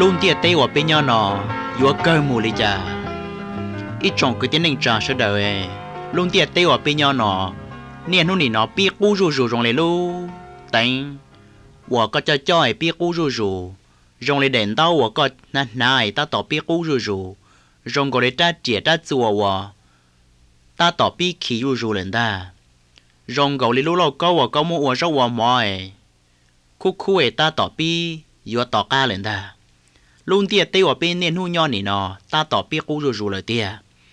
luôn tiệt tây của bên nhau nọ vừa cơ mù lý cha ít trong cái tiếng ninh trà sẽ đời luôn tiệt tây của bên nhau nọ niên hôm nay nó biết cú rù rù rong lấy lu đánh我个叫叫爱别古如如，用来领导我个那爱他到别古如如，用过来他接他做我，他到别起如如人的，用过来路路高我高么我说我么哎，酷酷哎他到别有到家人的，luôn tiệt tây ở bên nên hu nho nỉ nọ ta tỏ biết cú rồi rồi tiệt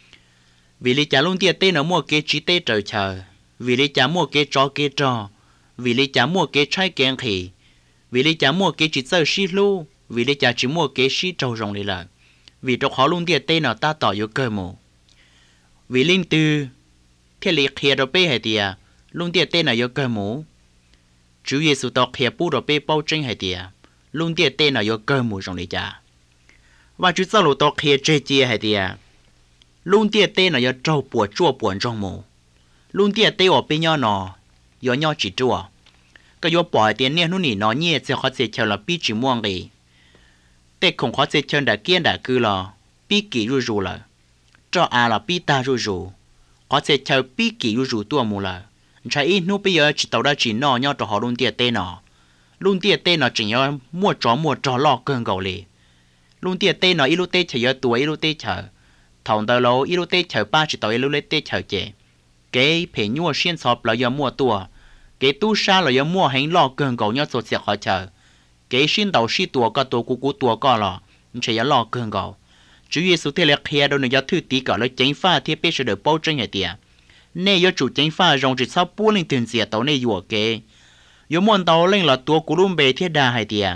vì lý cha luôn tiệt tây nó mua cái trí tây trời chờ vì lý cha mua cái cho vì lý cha mua cái trái kẹn khỉ vì lý cha mua cái chỉ sơ xí lu vì lý cha chỉ mua cái xí trâu rồng đi là vì trong họ luôn tiệt tây nó ta tỏ vô cơ mù vì linh tư thế lý kia đồ bê hay tiệt luôn tiệt tây nó vô cơ mù chủ Giêsu tỏ kia bu đồ bê bao tranh hay tiệt luôn tiệt tây nó vô cơ mù rồng đi cha và chú giáo lô tộc kia chơi chia hay tiệt luôn tiệt tây nó do trâu bùa chua buồn trong mù luôn tiệt tây ở bên nhau nó do nhau chỉ chua cái do bỏ tiền nè nó nỉ nó nhẹ sẽ khó sẽ chờ là bị chỉ muông đi tây không khó sẽ chờ đã kiên đã cứ là bị kỹ rù rù là cho là bị ta rù rù khó sẽ chờ bị kỹ rù rù tua mù là trái ít nó bây giờ chỉ tàu đã chỉ nó nhau cho họ luôn tiệt tây nó luôn tiệt tây nó chỉ nhau mua chó lọ cơn gầu lì luôn tiệt tây nó ilu tây chờ tuổi ilu tây chờ thòng tàu lâu ilu tây chờ ba chỉ tàu ilu tây chờ chế cái phải nhua xuyên sọp là do mua tua cái tu sa là do mua hành lọ cơn gầu nhau sốt sẹt khó chờ cái xuyên tàu xí tua có tua cú tua có lọ chỉ do lọ cơn gầu chủ yếu số tiền là kia đâu nữa do thứ tí cả lấy chính pha thiết bị sẽ được bao tranh hệ tiệt nên do chủ chính pha rong chỉ sau bua lên tiền diệt tàu này dùa cái do muốn tàu lên là tua cú luôn bề thiết đa hệ tiệt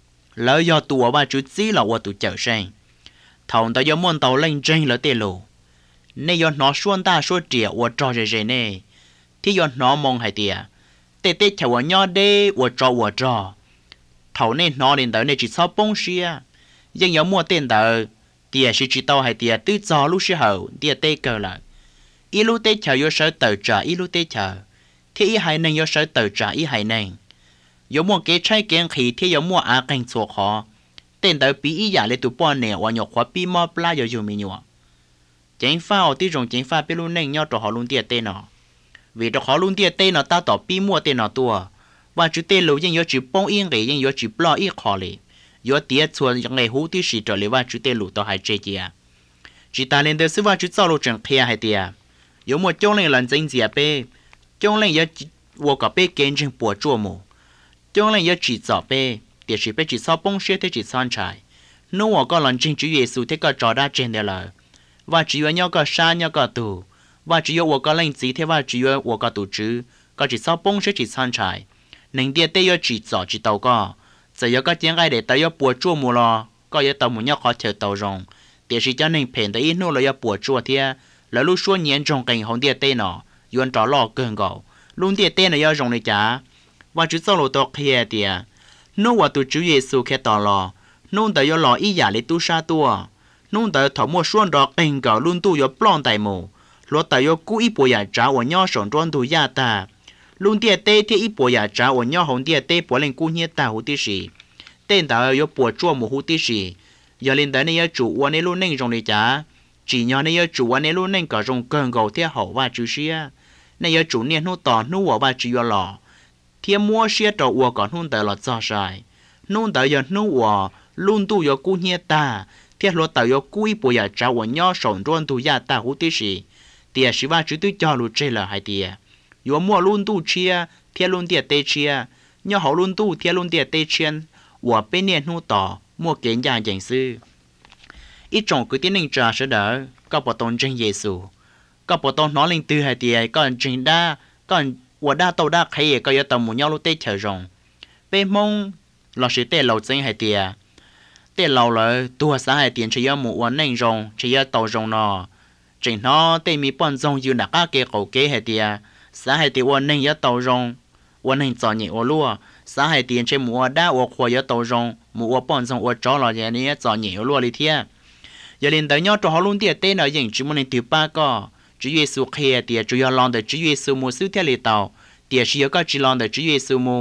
lỡ do tua ba chú chỉ là qua tụ chở sang thòng tao do muốn tàu lên trên là tiền lù nên do nó xuân ta xuân trẻ qua trò rề nè thì do nó mong hay tiệt tê tê chào nhau đê qua trò thầu nên nó lên tới nên chỉ sau bông xia nhưng do mua tiền tờ tiệt chỉ tao hay tiệt tư gió lúc xưa hậu tiệt tê cờ lại ít lúc tê chào do sở tờ trả ít lúc tê chờ thì ít hay nên do sở tờ trả ít hay nên有么给拆件去贴有么阿根做好，等到比一下来都半年，我要花比么不拉有没有？政府哦，这种政府比如能要做好弄点电脑，为了好弄点电脑达到比么电脑多，我就电脑应要去帮应个，应要去不拉一考嘞，要点错用来好的时着嘞，我就电脑都还这些，只大连的是我就走路正开还的，有么将来人真些呗，将来要我个被跟正播做么？将来要chỉ rõ bê, để chỉ biết chỉ sau bông xe thế chỉ son trái. Nếu họ có lần trình Chúa Giêsu thế có trò đa trên đây là, và chỉ có nhau có sa nhau có tù, và chỉ có có lần gì thế và chỉ có tù chứ, có chỉ sau bông xe chỉ son trái. Nên địa tây có chỉ rõ chỉ tàu có, giờ có tiếng ai để tàu có bùa chua mù lo, có có tàu muốn nhau khó chờ tàu rong, để chỉ cho nên phèn tới ít nô là có bùa chua thế, là lúc xuân nhện trong cảnh hồng địa tây nọ, yuan trò lo cơn gạo, luôn địa tây này có rong này chả. và chú giáo lô tộc kia tiệt, nếuว่าตัวChúa Giêsu kia tỏ lò, nếu tại do lò ý giả lấy tu sa tua, nếu tại thọ mua xuân đọt tình cờ luôn tu do plon tại mù, lúc tại do cú ý bùa giả trả của nhau sống tròn tu gia ta, luôn tiệt tê thì ý bùa giả trả của nhau hồng tiệt tê bùa lên cú nhiệt ta hữu tí sĩ, tên tại do bùa chua mù hữu tí sĩ, giờ lên tại này chủ quan này luôn nên trong này trả, chỉ nhau này chủ quan này luôn nên cả trong cơn gầu theo hậu và chú xia, này chủ niên nô tỏ nô vào ba chỉ do lò thiên mua xe trâu uo còn hôn tới là cho sai nôn tới giờ nô uo luôn tu yo cú nhẹ ta thiên lo tới yo cú ý bùa trả uo nhau sống tròn tu ya ta hú tí sĩ tiệt sĩ ba chữ tu cho lu chơi là hai tiệt yo mua luôn tu chia thiên luôn tiệt tê chia nhau họ luôn tu thiên luôn tiệt tê chia uo bên niên nô tỏ mua kiến nhà dạng sư ít trong cứ tiến hành trả sẽ đỡ có bộ tôn trên Giêsu có bộ tôn nói lên từ hai tiệt còn trình đa còn我大豆大可以个要到木鸟路对条容，被蒙老是对老真还的，对老了多少还点只要木我内容，只要豆容咯，正好对米半钟有哪个给好给还的，啥还的我内要豆容，我内做你我路，啥还点只木我大我可要豆容，木我半钟我找了人家做你我路里天，要连到鸟做好弄点对了人只么能丢八个。Chúa Giêsu kia tiệt chủ yếu lòng để Chúa Giêsu mua sưu theo lệ tàu tiệt chỉ có chỉ lòng để Chúa Giêsu mua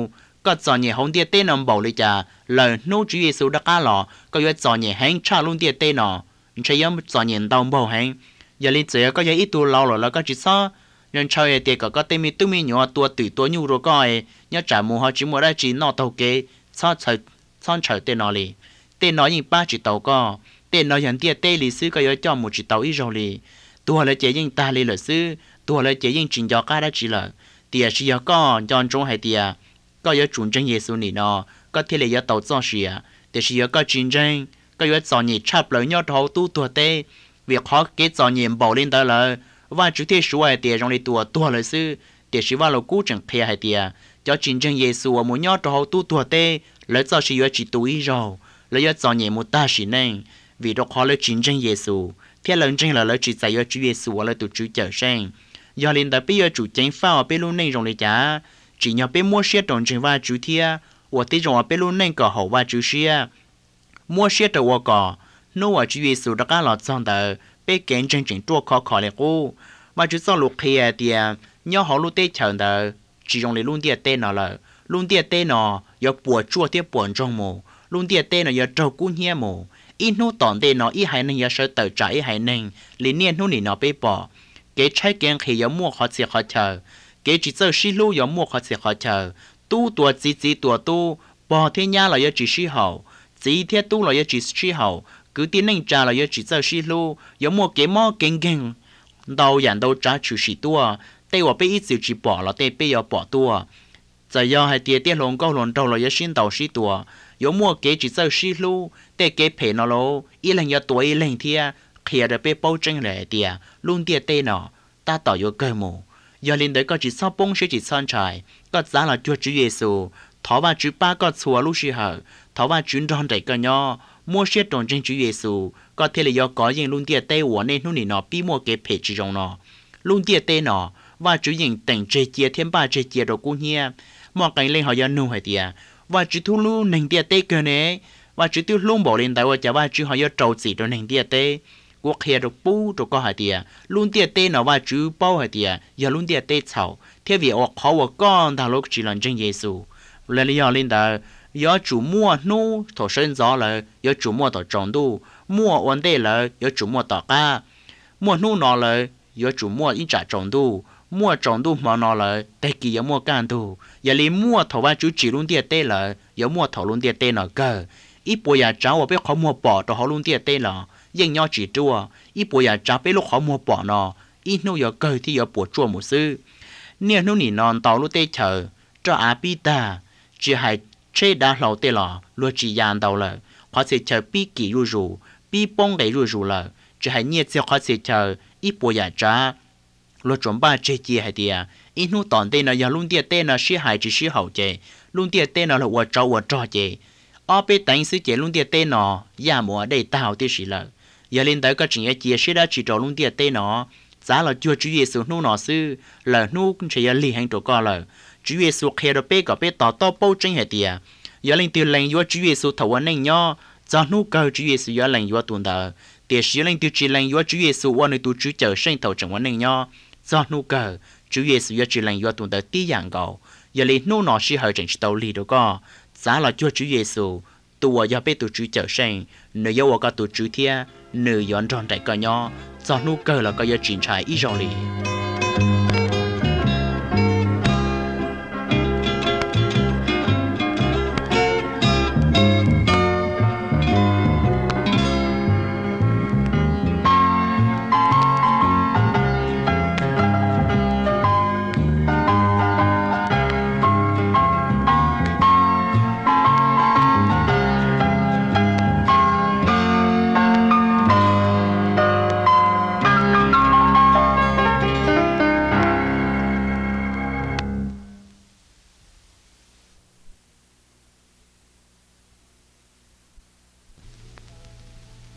có cho nhẹ hông tiệt tê nằm bảo lý cha lời nô Chúa Giêsu đã cá lọ có yếu cho nhẹ hẹn cha luôn tiệt tê nọ chỉ yếu cho nhẹ đau bảo hẹn giờ lý chế có yếu ít tu lâu rồi là có chỉ sao nhân chơi tiệt có tên mi tu mi nhỏ tua tử tua nhu rồi coi nhớ trả mù họ chỉ mua ra chỉ nọ tàu kế sao trời tên nọ li tên nói những ba chỉ tàu co tên nói hiện tiệt tê lý sư có yếu cho một chỉ tàu ít rồi li tua là chế những ta li là sư tua là chế những trình cho cá đã chỉ là tiệt chỉ có chọn trong hai tiệt có yếu chuẩn chân Giêsu nị nọ có thể là yếu tàu cho sĩ để sĩ yếu có chiến tranh có yếu cho nhị chắp lời nhau thấu tu tua tê việc họ kế cho nhị bảo lên tới là và chủ thế số hai tiệt trong đi tua lời sư để sĩ vào lầu cũ chẳng kia hai tiệt cho chiến tranh Giêsu muốn nhau thấu tu tua tê lấy cho sĩ yếu chỉ tu ý rồi lấy yếu cho nhị một ta sĩ nên vì đó họ lấy chiến tranh Giêsu thế lần tranh là lấy chỉ dạy yếu Chúa Giêsu lấy tu Chúa trở sang do lên tới bây giờ chủ chính phao ở bên luôn nên trong đi chả chỉ nhờ bên mua xe đồng trình và chú thia, và tí rồi bên luôn nên có hậu và chú xe, mua xe đầu và có, nếu mà chú Giêsu đã cá lọt xong đời, bên kiến chân chính tua khó lệ cô, và chú sau lục kia thì nhớ họ lúc tết chờ đời, chỉ dùng để luôn tiệt tên nó là, luôn tiệt tên nó, giờ bùa chua tiệt buồn trong mù, luôn tiệt tên nó giờ trâu cún nhia mù, ít nô tòn tên nó ít hay nên giờ sợ tờ trả ít hay nên, liền niên nô nỉ nó bê bỏ, cái trái kiến khi giờ mua họ sẽ họ chờ. Cái chỉ sợ xí lú có mua khó sẽ khó chờ tu tua chỉ tu bỏ thế nhà là chỉ xí hậu chỉ thế tu là chỉ xí hậu cứ tin nên trả là chỉ sợ xí lú có mua cái mò kinh đầu dàn đầu trả chủ xí tua tây và bây ít chỉ bỏ là tây bây giờ bỏ tua giờ do hai tia tia lồng câu lồng đầu là xin đầu xí tua có mua cái chỉ sợ xí lú tây cái phê nó lô ít lần giờ tuổi lần thia kia được bây bao tranh lệ tia luôn tia tây nó ta tỏ vô cơ mù giờ lên đấy có chỉ sao bông sẽ chỉ son trái có giá là Chúa Giêsu thọ và chú ba có xua lúc xí hở thọ và chuyến đòn đầy cơ nhỏ mua xe đồng trên Chúa Giêsu có thể là do có những luôn tiệt tê của nên lúc này nó bị mua cái phê chỉ trong nó luôn tiệt tê nó và chú những tỉnh chế chia thêm ba chế chia đồ cũng nhia mọi cái lên họ do nung hay tiệt và chú thu lu nền tiệt tê cơ này và chú tiêu luôn bỏ lên đấy và chú họ do trâu chỉ đồ nền tiệt tê quốc hệ được bù được có hai tia luôn tiệt tê nó và chú bao hai tia giờ luôn tiệt tê chảo theo việc họ và con thằng lúc chỉ làm chân Giêsu lên lý do lên đó giờ chủ mua nô thổ sinh gió là giờ chủ mua thổ trồng đu mua ổn định là giờ chủ mua tỏ cá mua nô nó là giờ chủ mua ít trả trồng đu mua trồng đu mà nó là tây kỳ giờ mua can đu giờ lấy mua thổ và chú chỉ luôn tiệt tê là giờ mua thổ luôn tiệt tê nó cơ ít bữa giờ cháu và biết họ mua bỏ cho họ luôn tiệt tê là nhưng nhau chỉ chua ít bữa giờ trả bé lúc họ mua bỏ nó ít nô giờ cười thì giờ bùa chua một sư nè nô nỉ non tàu lúc tê chờ cho à bi ta chỉ hay chế đá lẩu tê lò luôn chỉ dàn tàu là họ sẽ chờ bi kỳ rù bi bông để rù là chỉ hay nhiệt sẽ họ sẽ chờ ít bữa giờ trả luôn chuẩn ba chế chia hay tiệt ít nô tòn tê nó giờ luôn tiệt tê nó xí hay chỉ xí hậu chế luôn tiệt tê nó là vợ trò chế ở bên đánh sư chế luôn tiệt tê nó ya mùa đây tao tiệt xí là giờ lên tới có chuyện chia sẻ đã chỉ trò luôn tiệt tê nó giá là Chúa Giêsu nô nó sư là nô cũng chỉ là lì hành tổ co là Chúa Giêsu khi đó bé có bé tỏ bao tranh hệ tiệt giờ lên từ lệnh Chúa Giêsu thầu anh nên nhá cho nô cầu Chúa Giêsu giờ lệnh Chúa tuần đó tiệt sĩ lên từ chỉ lệnh Chúa Giêsu qua nơi tu Chúa chờ sinh thầu chẳng anh nên nhá cho nô cầu Chúa Giêsu giờ chỉ lệnh Chúa tuần đó tí dạng cầu giờ lên nô nó sẽ hơi chẳng tàu lì đó co giá là Chúa Giêsu tụi giờ bé tụi Chúa chờ sinh nếu giờ có tụi Chúa thia nữ dọn tròn đại cờ nhỏ do nụ cơ là có giờ triển khai ý rồi